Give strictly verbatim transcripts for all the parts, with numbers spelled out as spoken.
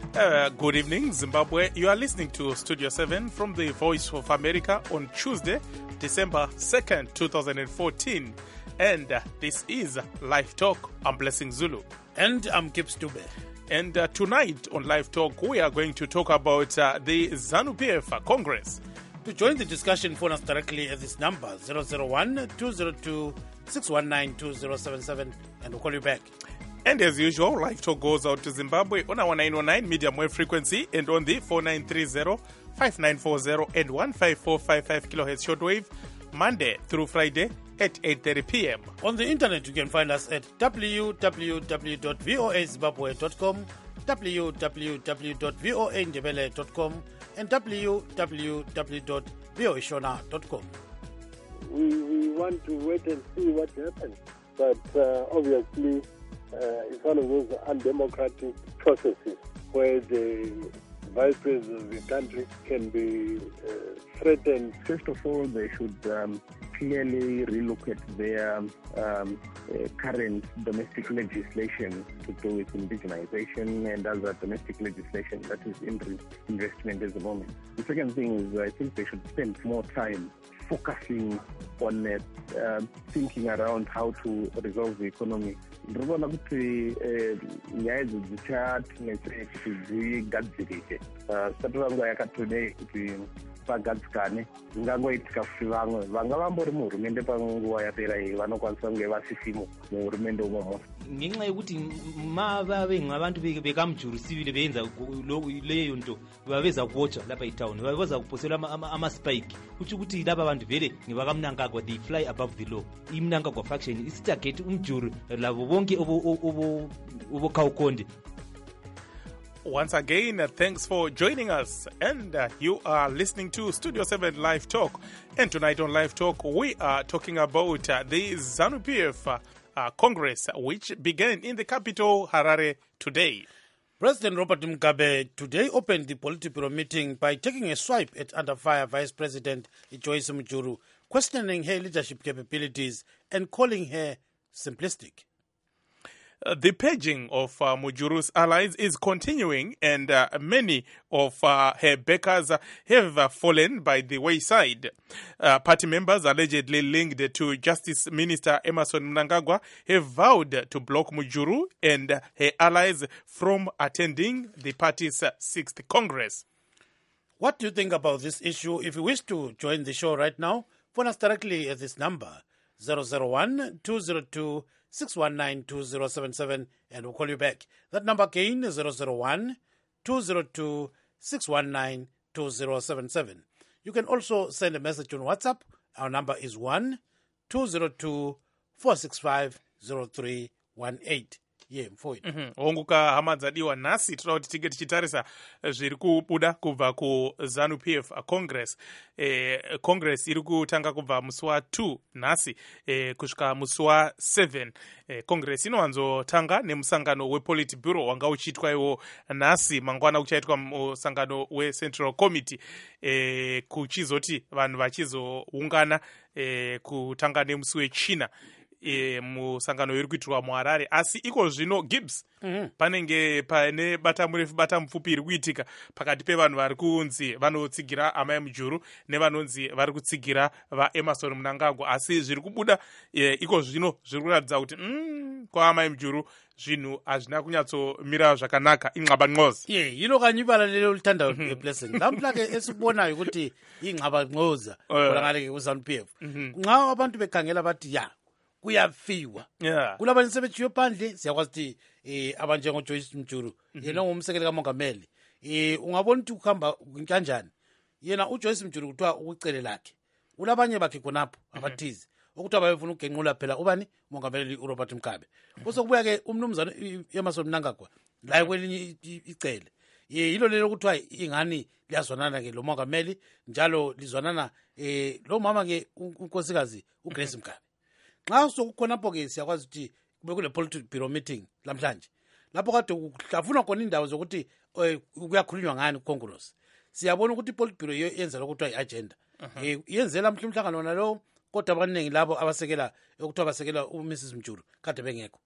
Uh, good evening, Zimbabwe. You are listening to Studio seven from the Voice of America on Tuesday, December second, twenty fourteen. And uh, this is Live Talk. I'm Blessing Zulu. And I'm Kip Stube. And uh, tonight on Live Talk, we are going to talk about uh, the ZANU-P F Congress. To join the discussion, phone us directly at this number, zero zero one, two zero two, six one nine, two zero seven seven, and we'll call you back. And as usual, Live Talk goes out to Zimbabwe on our nine oh nine medium wave frequency and on the four nine three zero, five nine four zero and one five four five five kilohertz shortwave, Monday through Friday at eight thirty p.m. On the internet, you can find us at w w w dot voa zimbabwe dot com, w w w dot voa ndebele dot com, and w w w dot voa shona dot com. We, we want to wait and see what happens. But uh, obviously, uh, it's one of those undemocratic processes where the vice president of the country can be uh, threatened. First of all, they should um, clearly relook at their um, uh, current domestic legislation to do with indigenization and other domestic legislation that is in investment at the moment. The second thing is I think they should spend more time focusing on uh, uh, thinking around how to resolve the economy. Ndinoona kuti nyaya idzi dzichatibetsera kuti dzigadzirike zvisati vanguva yakatodei kuti vagadzikane zvingangoitika kuti vamwe vanga vambori muhurumende panguva yapera iyi vanokwanisa kunge vasisimo muhurumende umomo ngenxa yekuti mava venga abantu bekamjuru sivile benza leyo nto vaveza kuwatcha lapha itown vaveza kuposela ama-spike kutsho ukuthi laba bantu vele ngevakamnangagwa they fly above the law imnangagwa faction isitarget umjuru lavo bonke obokhawukonde. Once again, uh, thanks for joining us. And uh, you are listening to Studio seven Live Talk. And tonight on Live Talk, we are talking about uh, the ZANU-P F uh, uh, Congress, which began in the capital, Harare, today. President Robert Mugabe today opened the Politburo meeting by taking a swipe at under fire Vice President Joyce Mujuru, questioning her leadership capabilities and calling her simplistic. Uh, the purging of uh, Mujuru's allies is continuing, and uh, many of uh, her backers uh, have uh, fallen by the wayside. Uh, party members allegedly linked to Justice Minister Emmerson Mnangagwa have vowed to block Mujuru and uh, her allies from attending the party's uh, sixth Congress. What do you think about this issue? If you wish to join the show right now, phone us directly at this number, zero zero one, two zero two, six one nine, two zero seven seven, and we'll call you back. That number again is zero zero one, two zero two, six one nine, two zero seven seven. You can also send a message on WhatsApp. Our number is one, two zero two, four six five, zero three one eight. Yeah, mfoini. Honguka hama dzadiwa nasi tinoda kuti tige tichitarisa zviri kubuda kubva ku ZANU-P F Congress. Eh, Congress iri kutanga kubva musi wa two nasi eh, kusvika musi wa seven. Eh, Congress inowanzotanga nemusangano wePolitburo wanga uchiitwa iwo nasi mangwana kuchaitwa musangano weCentral Committee eh, kuchizoti vanhu vachizoungana eh, kutanga nemusi wechina. E, musangano iri kuitirwa muHarare asi iko zvino Gibbs mm-hmm. panenge pane bata murefu bata mupfupi iri kuitika pakati pevanhu vari kunzi vanotsigira amai Mujuru nevanonzi vari kutsigira vaEmmerson Mnangagwa asi zviri kubuda e, iko zvino zviri kuratidza kuti mm, kwaamai Mujuru zvinhu hazvina kunyatsomira zvakanaka inxabanxoza. Ye yilo kanyibala lelo lithanda Blessing lamhla ke esikubonayo ukuthi inxabanxoza kolangale ke kuZANU-P F nxa abantu bekhangela bathi ya kuyafiwa yeah kulabanye sebejiyo phandle siyakwazi ukuthi eh abanjengo Joyce Mujuru yena ngumsekeli kaMongameli eh ungabona ukuthi ukuhamba kanjani yena uJoyce Mujuru kuthiwa ukucele lakhe ulabanye bakhe khonapho abathizi ukuthi abayefuna ukugenqula phela ubani uMongameli uRobert Mugabe kusokubuya ke umnumzana Emmerson Mnangagwa la kwelinye icele ye yilo lelo kuthiwa ingani liyazwanana ke lo Mongameli njalo lizwanana eh lo mama ke unkosikazi uGrace Mugabe. Xa sokukhonapho ke siyakwazi ukuthi kube kule Politburo meeting lamhlanje lapho kade kuhlafuna khona indawo zokuthi kuyakhulunywa ngani kuCongress siyabona ukuthi iPolitburo yenza lokuthiwa iagenda eh yenzela mhlumhlangano nalo kodwa abaningi labo abasekela ukuthiwa basekela uMrs Mujuru kade bengekho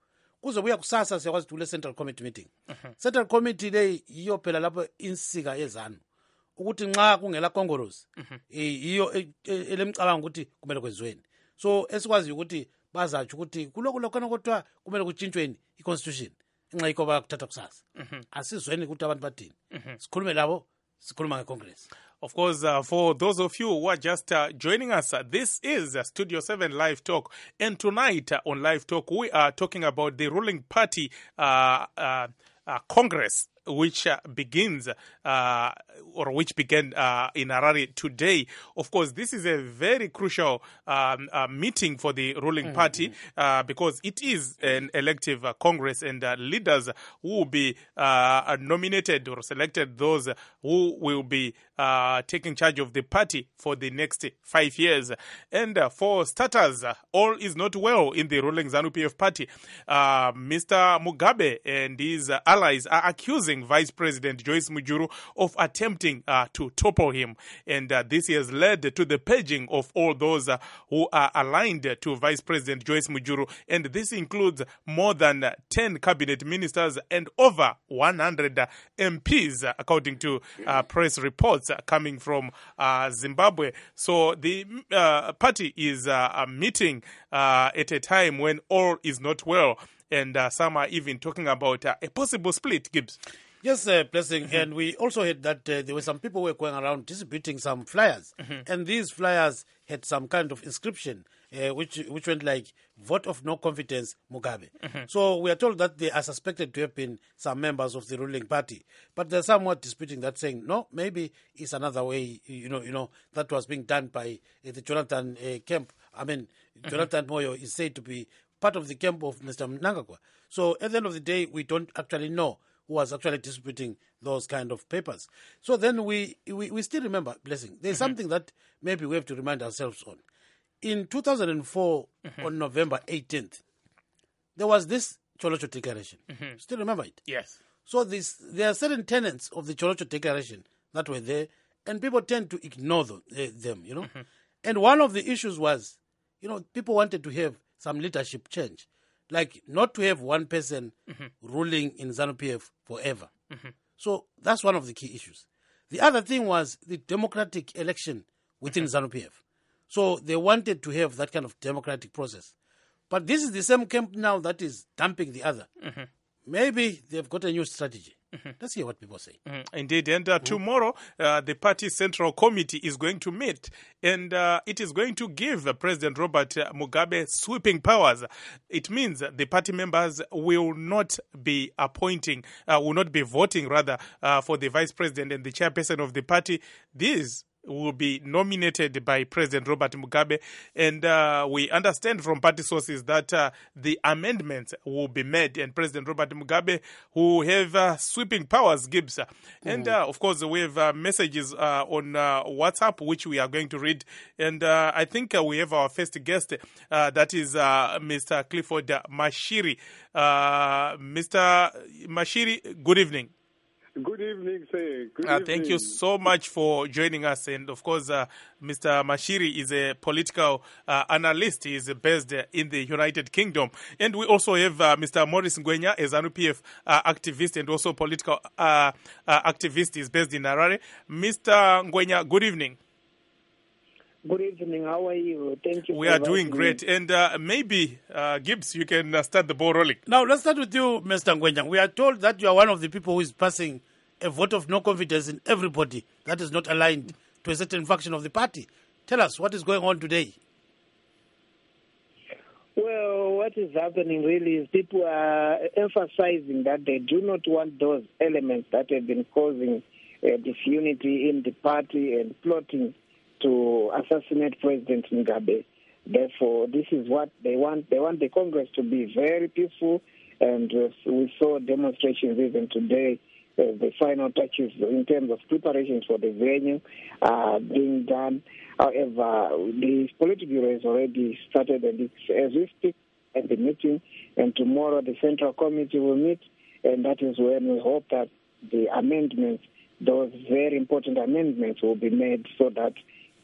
kuzobuya kusasa siyakwazi ukuthi ule central committee meeting central committee le yiyo phela lapho insika yezanu ukuthi nxa kungela kongolosi yiyo elemcabango ukuthi kumele kwenziweni. So esikwazi ukuthi bazatsho ukuthi kuloko lokho kodwa kumele kutshintshweni i-constitution nxa yikho bayakuthatha kusasa. Asizweni ukuthi abantu bathini. Sikhulume labo, sikhuluma ngeCongress. Of course, uh, for those of you who are just uh, joining us, uh, this is uh, Studio seven Live Talk. And tonight uh, on Live Talk, we are talking about the ruling party uh, uh, uh, Congress, which uh, begins uh, or which began uh, in Harare today. Of course, this is a very crucial um, uh, meeting for the ruling mm-hmm. party uh, because it is an elective uh, Congress, and uh, leaders who will be uh, nominated or selected, those who will be uh, taking charge of the party for the next five years. And uh, for starters, uh, all is not well in the ruling ZANU-P F party. Uh, Mister Mugabe and his uh, allies are accusing Vice President Joyce Mujuru of attempting uh, to topple him. And uh, this has led to the purging of all those uh, who are aligned to Vice President Joyce Mujuru. And this includes more than ten cabinet ministers and over one hundred uh, M Ps, uh, according to uh, press reports uh, coming from uh, Zimbabwe. So the uh, party is uh, meeting uh, at a time when all is not well. And uh, some are even talking about uh, a possible split, Gibbs. Yes, uh, Blessing. Mm-hmm. And we also heard that uh, there were some people who were going around distributing some flyers. Mm-hmm. And these flyers had some kind of inscription, uh, which which went like, vote of no confidence, Mugabe. Mm-hmm. So we are told that they are suspected to have been some members of the ruling party. But they're somewhat disputing that, saying, no, maybe it's another way, you know, you know that was being done by uh, the Jonathan uh, camp. I mean, mm-hmm. Jonathan Moyo is said to be part of the camp of Mister Mnangagwa. So at the end of the day, we don't actually know who was actually distributing those kind of papers. So then we we, we still remember, Blessing, there's mm-hmm. something that maybe we have to remind ourselves on. In two thousand four, mm-hmm. on November eighteenth, there was this Cholocho Declaration. Mm-hmm. Still remember it? Yes. So this, there are certain tenets of the Cholocho Declaration that were there, and people tend to ignore them, uh, them you know. Mm-hmm. And one of the issues was, you know, people wanted to have some leadership change. Like not to have one person mm-hmm. ruling in ZANU-P F forever. Mm-hmm. So that's one of the key issues. The other thing was the democratic election within mm-hmm. ZANU-P F. So they wanted to have that kind of democratic process. But this is the same camp now that is dumping the other. Mm-hmm. Maybe they've got a new strategy. Mm-hmm. Let's hear what people say. Mm-hmm. Indeed. And uh, mm-hmm. tomorrow, uh, the party central committee is going to meet, and uh, it is going to give uh, President Robert Mugabe sweeping powers. It means the party members will not be appointing, uh, will not be voting, rather, uh, for the vice president and the chairperson of the party. These will be nominated by President Robert Mugabe, and uh, we understand from party sources that uh, the amendments will be made, and President Robert Mugabe will have uh, sweeping powers, Gibbs. Mm-hmm. And uh, of course, we have uh, messages uh, on uh, WhatsApp, which we are going to read, and uh, I think uh, we have our first guest, uh, that is uh, Mister Clifford Mashiri. Uh, Mister Mashiri, good evening. Good evening, sir. Good uh, evening. Thank you so much for joining us. And of course, uh, Mister Mashiri is a political uh, analyst. He is based uh, in the United Kingdom. And we also have uh, Mister Morris Ngwenya, a ZANU-P F uh, activist and also political uh, uh, activist. He is based in Harare. Mister Ngwenya, good evening. Good evening. How are you? Thank you. We are doing great. Me. And uh, maybe, uh, Gibbs, you can uh, start the ball rolling. Now, let's start with you, Mister Ngwenya. We are told that you are one of the people who is passing a vote of no confidence in everybody that is not aligned to a certain faction of the party. Tell us, what is going on today? Well, what is happening really is people are emphasizing that they do not want those elements that have been causing uh, disunity in the party and plotting to assassinate President Mugabe. Therefore, this is what they want. They want the Congress to be very peaceful, and uh, we saw demonstrations even today, uh, the final touches in terms of preparations for the venue uh, being done. However, the political bureau has already started, and it's as we speak at the meeting, and tomorrow the Central Committee will meet, and that is when we hope that the amendments, those very important amendments, will be made so that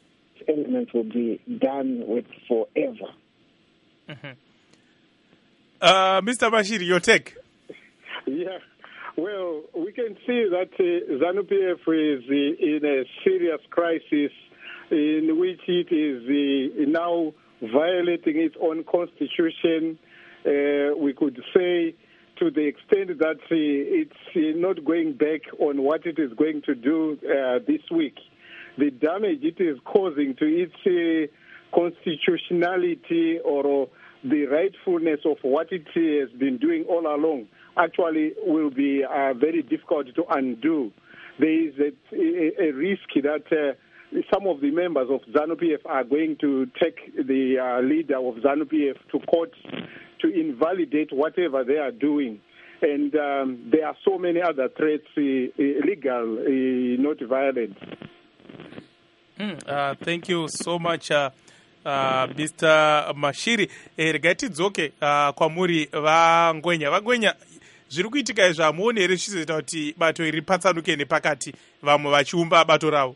elements will be done with forever. Mm-hmm. Uh, Mister Mashiri, your take? Yeah, well, we can see that uh, ZANU-P F is uh, in a serious crisis in which it is uh, now violating its own constitution. Uh, we could say to the extent that uh, it's uh, not going back on what it is going to do uh, this week. The damage it is causing to its uh, constitutionality or uh, the rightfulness of what it uh, has been doing all along actually will be uh, very difficult to undo. There is a, a, a risk that uh, some of the members of ZANU-P F are going to take the uh, leader of ZANU-P F to court to invalidate whatever they are doing. And um, there are so many other threats, uh, legal, uh, not violent. Mm, uh, thank you so much, uh, uh, Mister Mashiri. Eh, regatidzoke uh, kwamuri vangwenya vangwenya zviri kuitika izvi hamuoni here zvichizoita kuti bato iri ripatsanuke nepakati vamwe vachiumba bato ravo?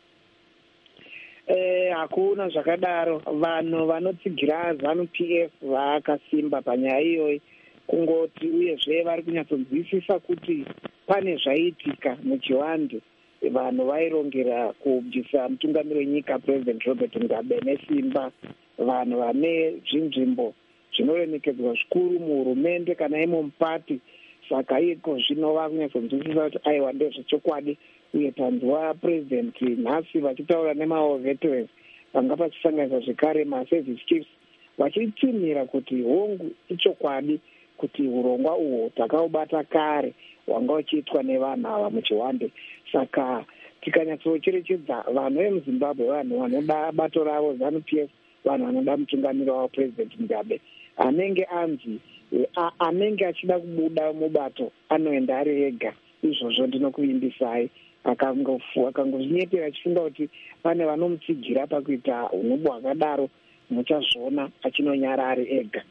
Eh, hakuna zvakadaro. Vanhu vanotsigira ZANU-P F vakasimba panyaya iyoyi, kungoti uyezve vari kunyatsonzwisisa kuti pane zvaiitika muchiwande. Vanhu vairongera kubvisa mutungamiri wenyika President Robert Mugabe nesimba, vanhu vane zvinzvimbo zvinoremekedzwa zvikuru muhurumende kana imo mupati. Saka iko zvino vakunyatsonzwisisa kuti aiwa ndezvechokwadi, uye tanzwa president nhasi vachitaura nemaveterans vanga vachisanganisa zvekare maservice chiefs vachitsimira kuti hongu ichokwadi kuti urongwa uhwo takaubata kare wanga uchiitwa nevanhu ava muchiwande. Saka tikanyatsocherechedza vanhu vemuzimbabwe, vanhu vanoda bato ravo ZANU-P F, vanhu vanoda mutungamiri wavo president Mugabe, anenge anzi anenge achida kubuda mubato anoenda ari ega. Izvozvo ndinokuimbisai. Akangozvinyepera achifunga kuti pane vanomutsigira pakuita unobu hwakadaro, muchazviona achinonyara ari ega.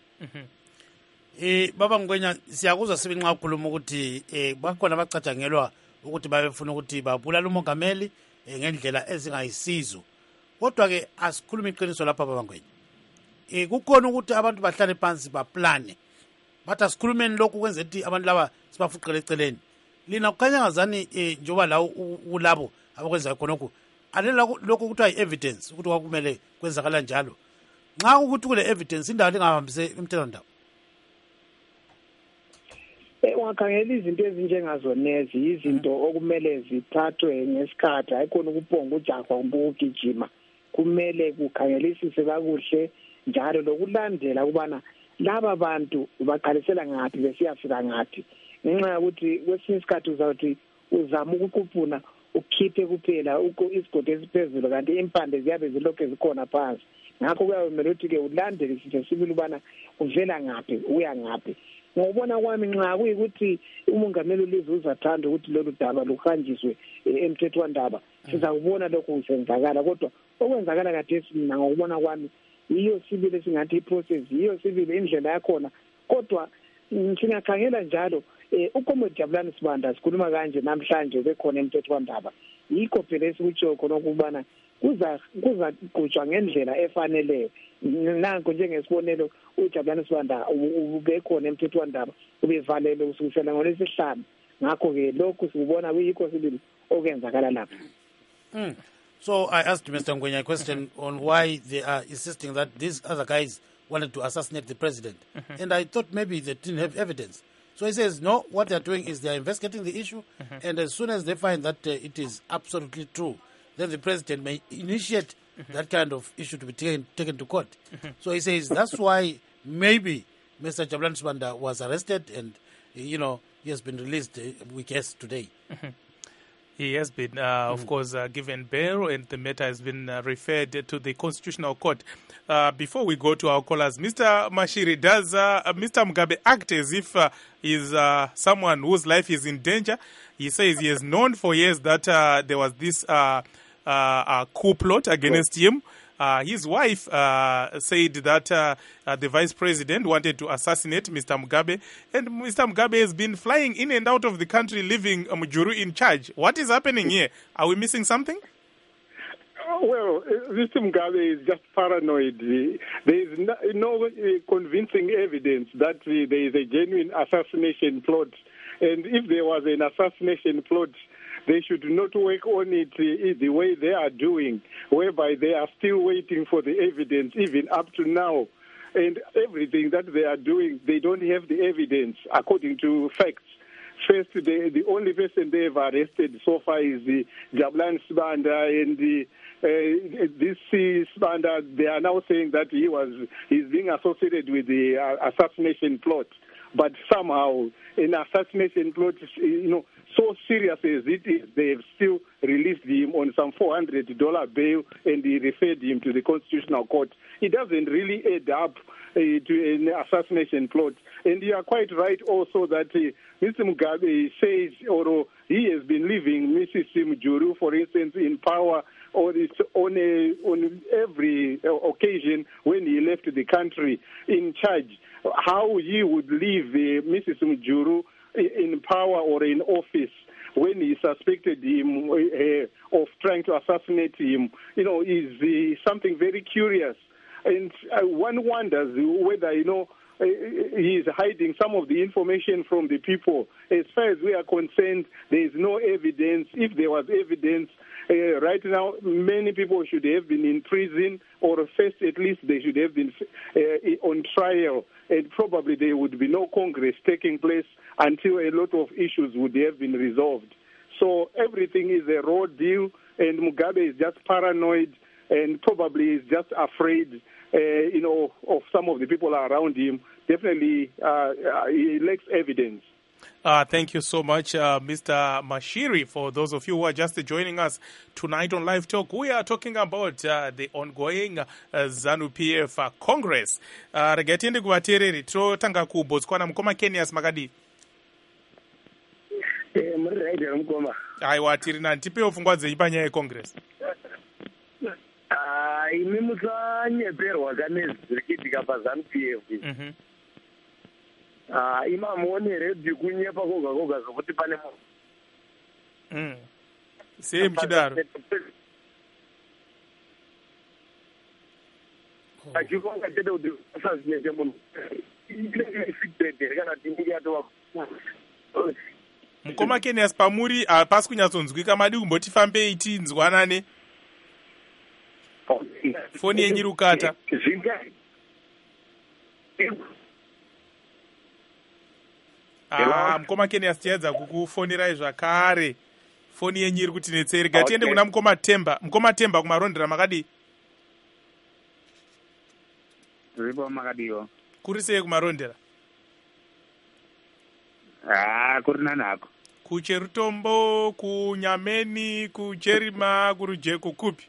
Eh, baba Ngwenya, siyakuzwa sibe nxa ukhuluma ukuthi eh bakhona bacatshangelwa ukuthi babefuna ukuthi babulala umongameli eh, ngendlela ezingayisizo. Kodwa ke asikhuluma iqiniso lapha baba Ngwenya. Eh kukhona ukuthi abantu bahlale phansi baplane. Bathi asikhulumeni lokhu kwenza ukuthi abantu laba sibafuqele eceleni. Lina kukhanya ngazani eh njoba la ulabo abakwenza khonokho. Alela lokhu kuthiwa i-evidence ukuthi kwakumele kwenzakala njalo. Nxa ukuthi kule evidence indawo lingahambise imthethondaba. Ungakhangela izinto ezinjengazonezi izinto okumele zithathwe ngesikhathi, hayikhona ukuphonga ujakwa kumbe ukugijima. Kumele kukhangelisise kakuhle njalo lokulandela ukubana laba bantu baqalisela ngathi besiyafika ngathi. Ngenxa yokuthi kwesinye isikhathi uzawuthi uzama ukuquphuna ukhiphe kuphela isigodi esiphezulu kanti impande ziyabe zilokhu zikhona phansi. Ngakho kuyamele ukuthi-ke ulandele isitho sibili ubana uvela ngaphi uya ngaphi. Ngokubona kwami nxa kuyikuthi umongameli ulizwe uzathanda ukuthi lolu daba luhanjiswe emthethwandaba, sizakubona lokho kusenzakala. Kodwa okwenzakala khathesi mina ngokubona kwami yiyo sibili esingathi iprocess, yiyo sibili indlela yakhona. Kodwa singakhangela njalo uComrade Jabulani Sibanda sikhuluma kanje namhlanje bekhona emthethwandaba. Yikho phela esikutsho khona ukubana kuza kuza kujwa ngendlela efaneleyo. Nanko njengesibonelo uJabulani Sibanda ubekhona emthethwandaba ubevalele usukusela ngolesihlanu. Ngakho ke lokhu sikubona kuyikho sibili okwenzakala lapha. Mm. So I asked Mister Ngwenya a question on why they are insisting that these other guys wanted to assassinate the president. Mm-hmm. And I thought maybe they didn't have evidence. So he says, no, what they're doing is they're investigating the issue, mm-hmm. and as soon as they find that uh, it is absolutely true, then the president may initiate mm-hmm. that kind of issue to be taken, taken to court. Mm-hmm. So he says that's why maybe Mister Jabulani Sibanda was arrested and, you know, he has been released, uh, we guess, today. Mm-hmm. He has been, uh, mm. of course, uh, given bail, and the matter has been uh, referred to the Constitutional Court. Uh, before we go to our callers, Mister Mashiri, does uh, Mister Mugabe act as if uh, he's uh, someone whose life is in danger? He says he has known for years that uh, there was this uh, uh, uh, coup plot against him. Uh, his wife uh, said that uh, uh, the vice president wanted to assassinate Mister Mugabe, and Mister Mugabe has been flying in and out of the country, leaving uh, Mujuru in charge. What is happening here? Are we missing something? well, Mister Mugabe is just paranoid. There is no, no convincing evidence that there is a genuine assassination plot. And if there was an assassination plot, they should not work on it the way they are doing, whereby they are still waiting for the evidence, even up to now. And everything that they are doing, they don't have the evidence according to facts. First, the, the only person they have arrested so far is the Jabulani Sibanda, and the, uh, this Sibanda, they are now saying that he was he's being associated with the uh, assassination plot. But somehow, an assassination plot, you know, so serious as it is, they have still released him on some four hundred dollars bail, and he referred him to the Constitutional Court. It doesn't really add up uh, to an assassination plot. And you are quite right also that uh, Mister Mugabe says, or he has been leaving Missus Mujuru, for instance, in power on, on, a, on every occasion when he left the country in charge. How he would leave uh, Missus Mujuru in power or in office when he suspected him uh, of trying to assassinate him, you know, is uh, something very curious. And uh, one wonders whether, you know, uh, he is hiding some of the information from the people. As far as we are concerned, there is no evidence. If there was evidence, uh, right now, many people should have been in prison, or first at least they should have been uh, on trial. And probably there would be no Congress taking place until a lot of issues would have been resolved. So everything is a raw deal, and Mugabe is just paranoid and probably is just afraid, uh, you know, of some of the people around him. Definitely, uh, he lacks evidence. Uh, thank you so much, uh, Mister Mashiri. For those of you who are just joining us tonight on Live Talk, we are talking about uh, the ongoing uh, ZANU-P F uh, Congress. Uh, Regatiende kuvateereri totanga kuBotswana. Mukoma Kenias makadi. Eh, muri right mukoma. Aiwa tiri nani tipewo pfungwa dzenyu panyaya yeCongress. Ah, imi musanyeperwa kanezi zviri kuitika paZANU-P F. Mhm. Ah, imamuone redhi kunyepa koga koga zvokuti pane munhu. Mm. Sei muchidaro. Achikonga chete kuti asazinete munhu. Inenge secret kana tinenge atova. Mukoma Kenias pamuri hapasi kunyatsonzwika, madi kumboti fambei tinzwanane. Foni yenyu rukata. Ah, Mukoma Kenias tiedza kukufonirai zvakare. Foni yenyu iri kutinetsera. Gatiende kuna Mukoma Temba. Mukoma Temba kumarondera makadi. Ripo makadiwo. Kuri sei kumarondera? Ah, kuri nanako. Kucherutombo, kunyameni, kucherima, kurujeko kupi?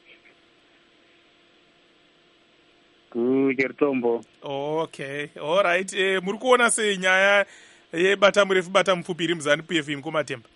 Kucherutombo. Okay, all right. Eh, muri kuona sei nyaya yebata murefu bata mupfupi iri muZANU-P F Mukoma Temba?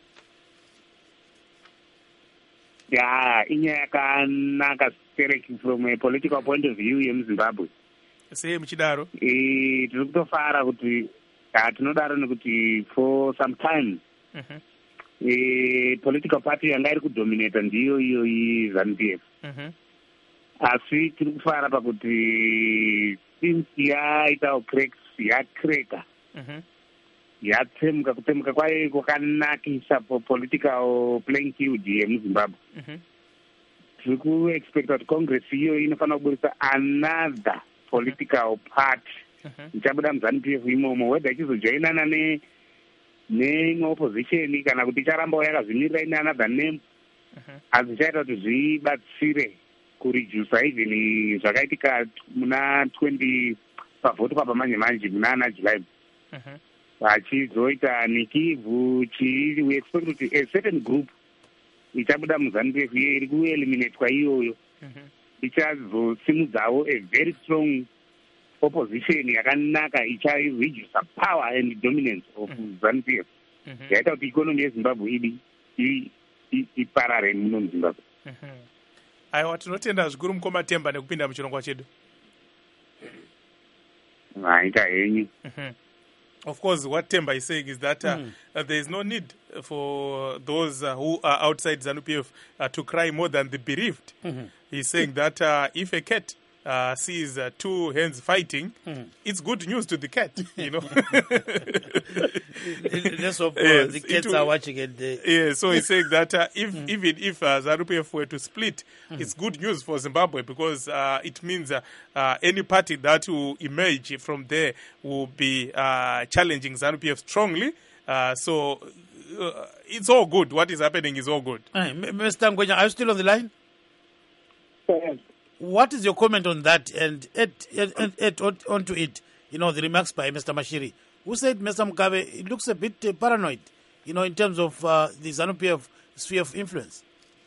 Ya, inyaya yakanaka from a political point of view yemuZimbabwe. Sei muchidaro? Eh, tiri kutofara kuti tinodaro nekuti for some time Mhm. eh political party yanga iri kudominata ndiyo iyo iZANU-P F. Mhm. Asi tiri kufara pakuti since yaita cracks yakreka. Mhm. Yatsemuka kutsemuka kwayo kwakanakisa political playing field yemuZimbabwe. Mhm. Tiri kuexpecta kuti Congress iyo inofanira kuburisa another political party. Mhm. Ichabuda muZANU-P F imomo, whether ichizojoinana ne neimwe opposition kana kuti icharambawo yakazvimirira ine another name. Mhm. Asi ichaita kuti zvibatsire kuredusa even zvakaitika muna twenty pavhoti papamanje manje muna ana July. Mhm. Vachizoita nikivhu chii, we expect kuti a certain group ichabuda muZANU-P F iyo iri kueliminatwa iyoyo. Mhm. Ichazosimudzawo a very strong opposition yakanaka icharedusa power and dominance of ZANU-P F. Mhm. Yaita kuti ikonomi yeZimbabwe idi iparare muno muZimbabwe. Mhm. Aiwa, tinotenda zvikuru Mukoma Temba nekupinda muchirongwa chedu. Aita henyu. Mhm. Of course, what Temba is saying is that uh, mm. uh, there is no need for those uh, who are outside ZANU-P F uh, to cry more than the bereaved. Mm-hmm. He's saying that uh, if a cat uh, sees uh, two hens fighting, mm. it's good news to the cat, you know. Let's hope uh, yes, the cats will, are watching it. Uh, yeah, so he's saying that uh, if mm. even if uh, ZANU-P F were to split, mm. it's good news for Zimbabwe because uh, it means uh, uh, any party that will emerge from there will be uh, challenging ZANU-P F strongly. Uh, so uh, it's all good. What is happening is all good. Hey, Mister Ngwenya, are you still on the line? Yes. What is your comment on that and add, add, add, add on, onto it, you know, the remarks by Mister Mashiri, who said Mister Mugabe, it looks a bit uh, paranoid, you know, in terms of uh, the ZANU-P F sphere of influence?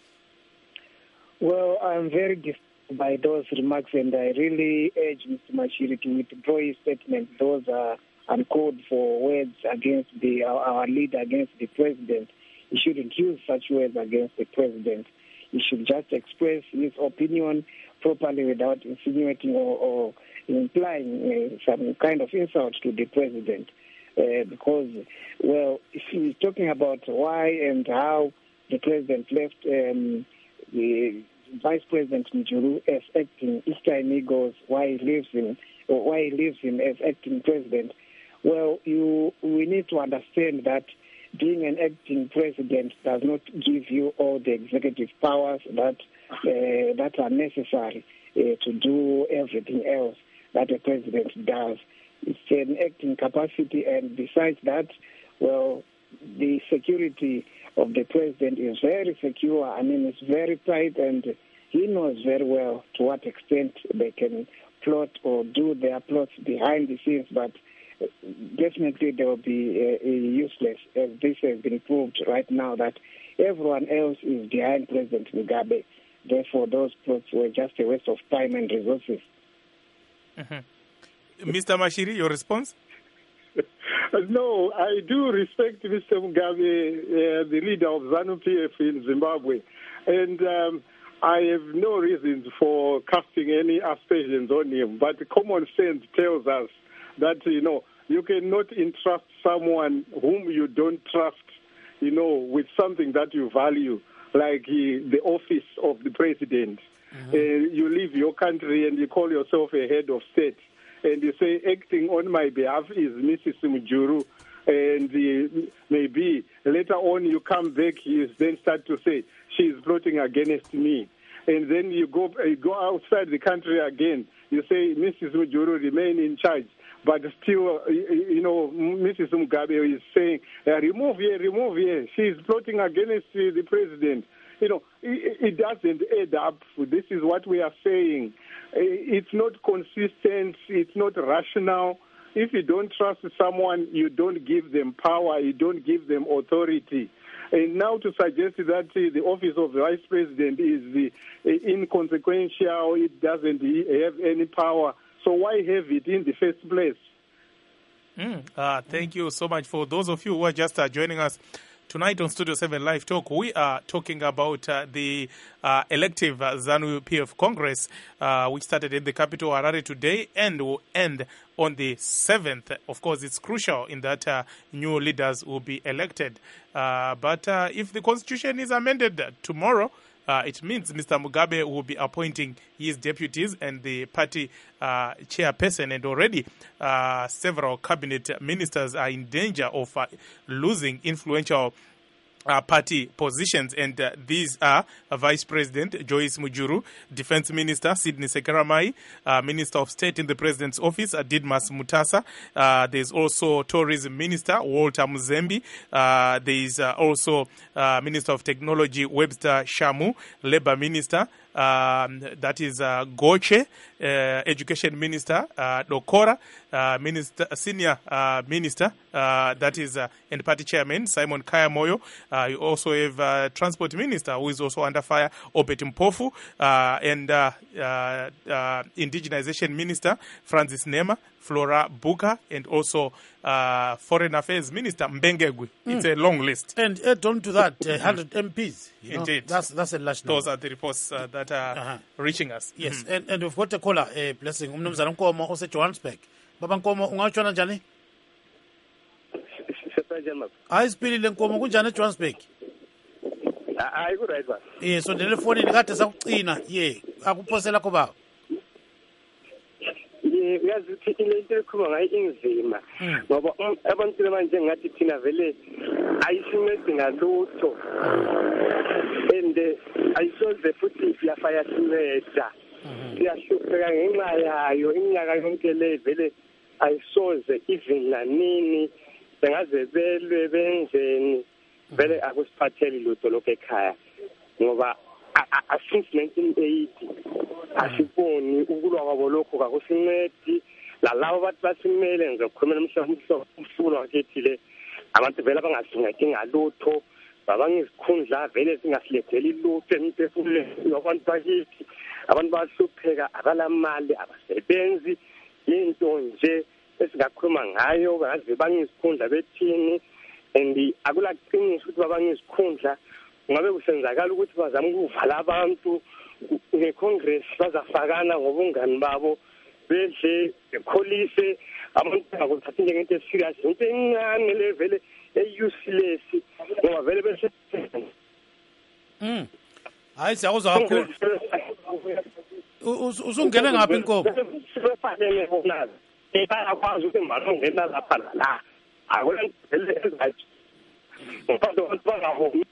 Well, I'm very disturbed by those remarks, and I really urge Mister Mashiri to withdraw his statement. Those are uncalled for words against the our, our leader, against the president. He shouldn't use such words against the president. He should just express his opinion properly without insinuating or, or implying uh, some kind of insult to the president. Uh, because, well, if he's talking about why and how the president left um, the Vice President Mujuru as acting, each time he goes, why he leaves him, or why he leaves him as acting president, well, you we need to understand that being an acting president does not give you all the executive powers that uh, that are necessary uh, to do everything else that a president does. It's an acting capacity, and besides that, well, the security of the president is very secure. I mean, it's very tight, and he knows very well to what extent they can plot or do their plots behind the scenes, but definitely they will be uh, useless, as this has been proved right now that everyone else is behind President Mugabe. Therefore, those plots were just a waste of time and resources. Mm-hmm. Mister Mashiri, your response? No, I do respect Mister Mugabe, uh, the leader of ZANU-P F in Zimbabwe, and um, I have no reasons for casting any aspersions on him, but common sense tells us that, you know, you cannot entrust someone whom you don't trust, you know, with something that you value, like uh, the office of the president. Mm-hmm. Uh, you leave your country and you call yourself a head of state, and you say, acting on my behalf is Missus Mujuru, and uh, maybe later on you come back, you then start to say, she's plotting against me. And then you go, you go outside the country again, you say, Missus Mujuru, remain in charge. But still, you know, Missus Mugabe is saying, uh, remove her, remove her. She is plotting against the president. You know, it, it doesn't add up. This is what we are saying. It's not consistent. It's not rational. If you don't trust someone, you don't give them power. You don't give them authority. And now to suggest that the office of the vice president is the, uh, inconsequential, it doesn't have any power. So why have it in the first place? Mm, uh, thank you so much. For those of you who are just uh, joining us tonight on Studio seven Live Talk, we are talking about uh, the uh, elective uh, ZANU-P F Congress, uh, which started in the capital Harare today and will end on the seventh. Of course, it's crucial in that uh, new leaders will be elected. Uh, but uh, if the constitution is amended tomorrow, Uh, it means Mister Mugabe will be appointing his deputies and the party uh, chairperson, and already uh, several cabinet ministers are in danger of uh, losing influential Uh, party positions, and uh, these are uh, Vice President Joyce Mujuru, Defense Minister Sidney Sekeramai, uh, Minister of State in the President's Office uh, Didmas Mutasa. Uh, there's also Tourism Minister Walter Muzembi. Uh, there's uh, also uh, Minister of Technology Webster Shamu, Labour Minister Um, that is uh, Goche, uh, Education Minister uh, Dokora, uh, Minister, Senior uh, Minister, uh, that is uh, and Party Chairman Simon Kaya Moyo. Uh, you also have uh, Transport Minister, who is also under fire, Obet Mpofu, uh, and uh, uh, uh, Indigenization Minister Francis Nema, Flora Buka, and also uh, Foreign Affairs Minister Mbengegwi. Mm. It's a long list. And add on to that, uh, one hundred M Ps. You know, Indeed. That's, that's a large number. Those are the reports uh, that are uh-huh. reaching us. Yes, mm-hmm. and, and we've got a caller, uh, blessing. Umnumzana Nkomo, ose Johannesburg. Baba Nkomo, ungawachona njani? kanjani mama? hayi siphilile nkomo kunjani ejohannesburg? Hayi ku-right baba. ye sondela efonini kade sakucina ye akuphosela kho baba. Ye uyazi ukuthi ile into ekhuluma ngayo inzima ngoba abantu manje ngathi thina vele ayisincedi ngalutho and ayisoze futhi iyafaya sinceda siyahlupheka ngenxa yayo iminyaka yonke le vele ayisoze even nanini bengaze belwe benzeni vele akusiphatheli lutho lokho ekhaya ngoba since nineteen eighty asiboni ukulwa kwabo lokho kakusincedi lalabo bathi basimele ngizokhulumela umhlaba umfuno wakethile abantu vele abangasincedi ngalutho babangizikhundla vele singasiletheli lutho emphefumulweni wabantu bakithi abantu bahlupheka abalamali abasebenzi into nje esingakhuluma ngayo baze bangizikhundla bethini and akulaqiniso ukuthi babangizikhundla ngabe kusenzakala ukuthi bazama ukuvala abantu ngeCongress bazafakana ngobungani babo bedle ekholise abantu bakuthatha njengento eserious into encane le vele e-useless ngoba vele bese mm hayi siyakuzwa kakhulu usungena ngaphi inkomo sifanele bona bayakwazi ukuthi malungena lapha la akulendlela ezathi ngoba abantu bangahoma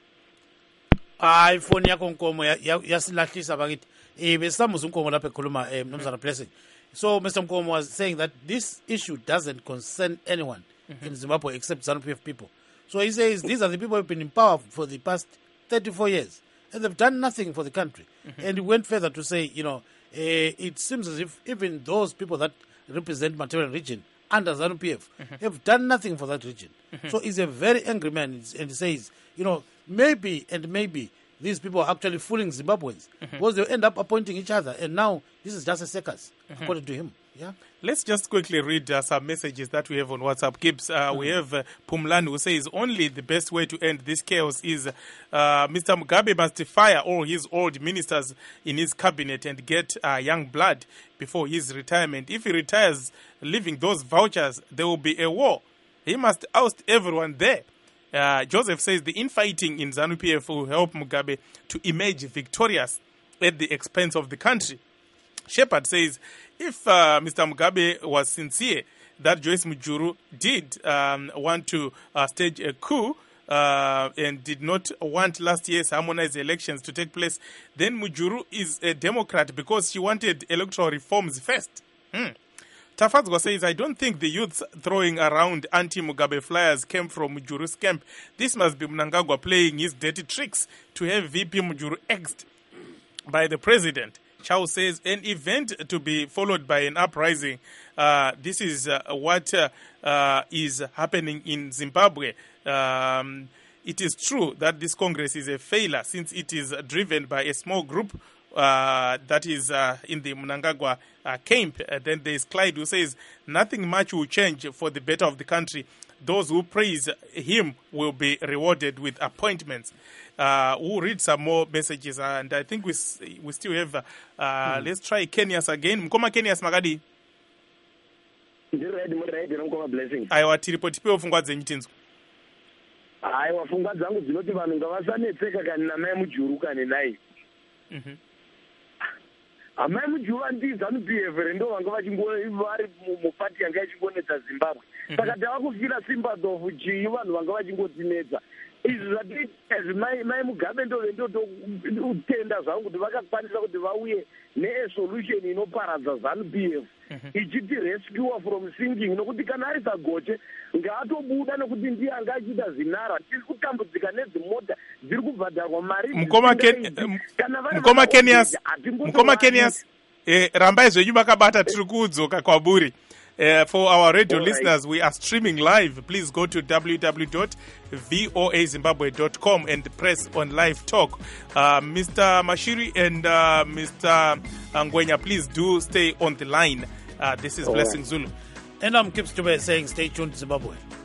hayi phone yakho nkomo yasilahlisa bakithi eh besamuza unkomo lapha ekhuluma eh Mnumzana Blessing. So Mister Mkomo was saying that this issue doesn't concern anyone mm-hmm. in Zimbabwe except ZANU-P F people. So he says these are the people who have been in power for the past thirty-four years and they've done nothing for the country. Mm-hmm. And he went further to say, you know, uh, it seems as if even those people that represent Matabele region under ZANU-P F mm-hmm. have done nothing for that region. Mm-hmm. So he's a very angry man and he says, you know, maybe and maybe these people are actually fooling Zimbabweans mm-hmm. because they'll end up appointing each other. And now this is just a circus, mm-hmm. according to him. Yeah. Let's just quickly read uh, some messages that we have on WhatsApp. Gibbs, uh, mm-hmm. we have uh, Pumlan who says only the best way to end this chaos is uh, Mister Mugabe must fire all his old ministers in his cabinet and get uh, young blood before his retirement. If he retires, leaving those vouchers, there will be a war. He must oust everyone there. Uh, Joseph says the infighting in ZANU-P F will help Mugabe to emerge victorious at the expense of the country. Shepard says if uh, Mister Mugabe was sincere that Joyce Mujuru did um, want to uh, stage a coup uh, and did not want last year's harmonized elections to take place, then Mujuru is a Democrat because she wanted electoral reforms first. Hmm. Tafadzwa says, I don't think the youths throwing around anti-Mugabe flyers came from Mujuru's camp. This must be Mnangagwa playing his dirty tricks to have V P Mujuru axed by the president. Chao says, an event to be followed by an uprising. Uh, this is uh, what uh, uh, is happening in Zimbabwe. Um, it is true that this Congress is a failure since it is driven by a small group Uh, that is uh, in the Mnangagwa uh, camp. Uh, then there is Clyde who says nothing much will change for the better of the country. Those who praise him will be rewarded with appointments. Uh, we'll read some more messages and I think we we still have, uh, uh, hmm. let's try Kenyas again. Mkoma Kenyas Magadi. Aiwa tiripo tipeo fungwa dzenyu tinzwa. Aiwa fungwa dzangu dzinoti vanhu ngavasanetseka kani namai Mujuru kani naye. Mhm. Amai Mujuru ndi ZANU-P F ndo vanga vachingori vari mupati yanga yachingonetsa Zimbabwe. Saka tavakufira simba dofu chii vanhu vanga vachingotinetsa. Izvi zvati mai mai Mugabe ndo ndo utenda zvangu kuti vakakwanisa kuti vauye ne-solution inoparadza ZANU-P F. Ichiti rescue from sinking nokuti kana ari pagoche ngaatobuda nokuti ndiye anga achita zinara tiri kutambudzika nedzimota dziri kubhadharwa mari mukoma mukoma Kenyas mukoma Kenyas eh rambai zvenyu vakabata tiri kudzoka kwaburi. Uh, for our radio All listeners, right. We are streaming live. Please go to w w w dot voa zimbabwe dot com and press on live talk. Uh, Mister Mashiri and uh, Mister Ngwenya, please do stay on the line. Uh, this is All Blessing right. Zulu. And I'm Gibbs Dube saying stay tuned to Zimbabwe.